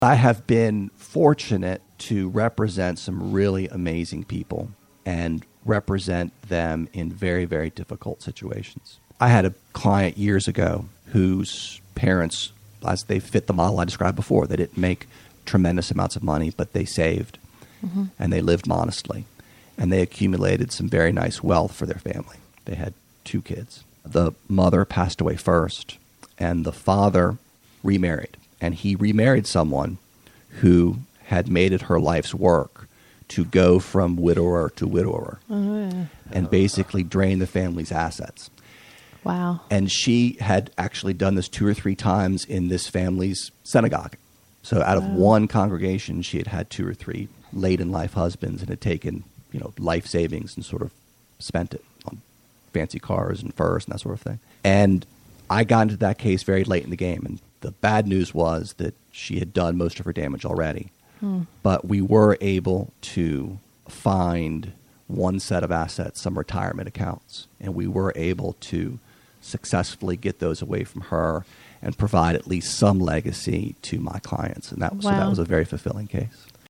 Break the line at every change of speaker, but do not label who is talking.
I have been fortunate to represent some really amazing people and represent them in very, very difficult situations. I had a client years ago whose parents, as they fit the model I described before, they didn't make tremendous amounts of money, but they saved and they lived modestly. And they accumulated some very nice wealth for their family. They had 2 kids. The mother passed away first, and the father remarried. And he remarried someone who had made it her life's work to go from widower to widower and basically drain the family's assets.
Wow.
And she had actually done this 2 or 3 times in this family's synagogue. So out of one congregation, she had had 2 or 3 late-in-life husbands and had taken, life savings and sort of spent it on fancy cars and furs and that sort of thing. And I got into that case very late in the game, and the bad news was that she had done most of her damage already. But we were able to find one set of assets, some retirement accounts, and we were able to successfully get those away from her and provide at least some legacy to my clients. And that was a very fulfilling case.